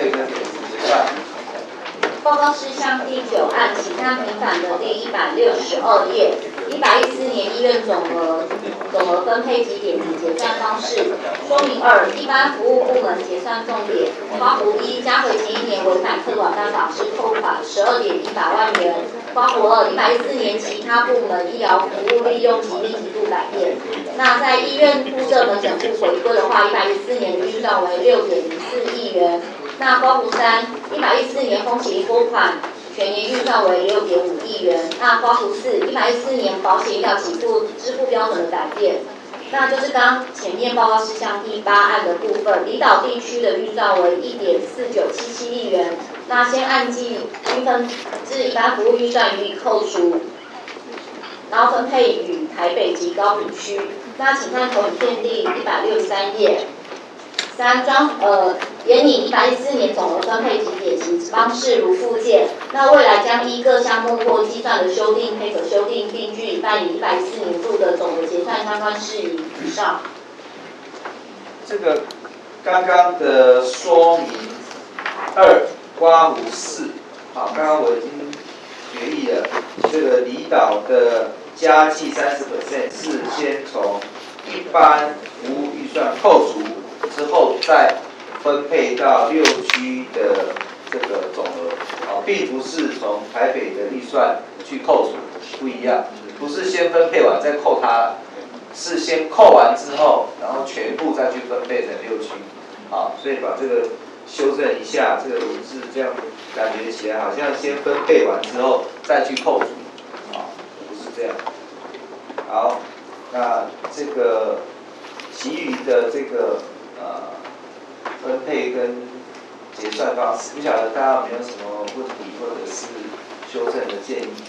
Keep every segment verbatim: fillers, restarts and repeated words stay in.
费跟结算。 报告事项第九案，请看平反的第一百六十二页，一百一十四年医院总额总额分配及点及结算方式。说明二，一般服务部门结算重点。花圃一，加回前一年违反客管办法之扣款十二点一百万元。花圃二，一百一十四年其他部门医疗服务利用及密集度改变。那在医院附设门诊部回归的话，一百一十四年的预算为六点零四亿元。那花圃三，一百一十四年风险拨款全年预算为六点五亿元。那花圃四，一百一十四年保险医疗给付支付标准的改变。那就是刚前面报告事项第八案的部分，离岛地区的预算为一点四九七七亿元。那先按计均分至一般服务预算予以扣除，然后分配予台北及高屏区。那请看投影片第一百六十三页。三专呃沿拟一百一十四年总额分配及典型方式如附件。那未来将依各项目或计算的修订配合修订，并据以办理一百一十四年度的总额结算相关事宜。以上。 这个刚刚的说明二刮胡四，好，刚刚我已经决议了，这个离岛的加计三十 percent 是先从一般服务预算扣除。之后再分配到六区的这个总额，啊，并不是从台北的预算去扣除，不一样，不是先分配完再扣它，是先扣完之后，然后全部再去分配成六区，啊，所以把这个修正一下，这个文字这样感觉起来好像先分配完之后再去扣除，啊，不是这样。好，那这个其余的这个。呃，分配跟结算方式，不晓得大家有没有什么问题或者是修正的建议？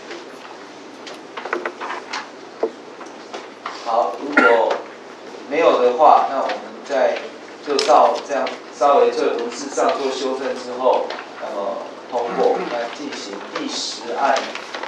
好，如果没有的话，那我们再就照这样稍微这文字上做修正之后，那么通过，来进行第十案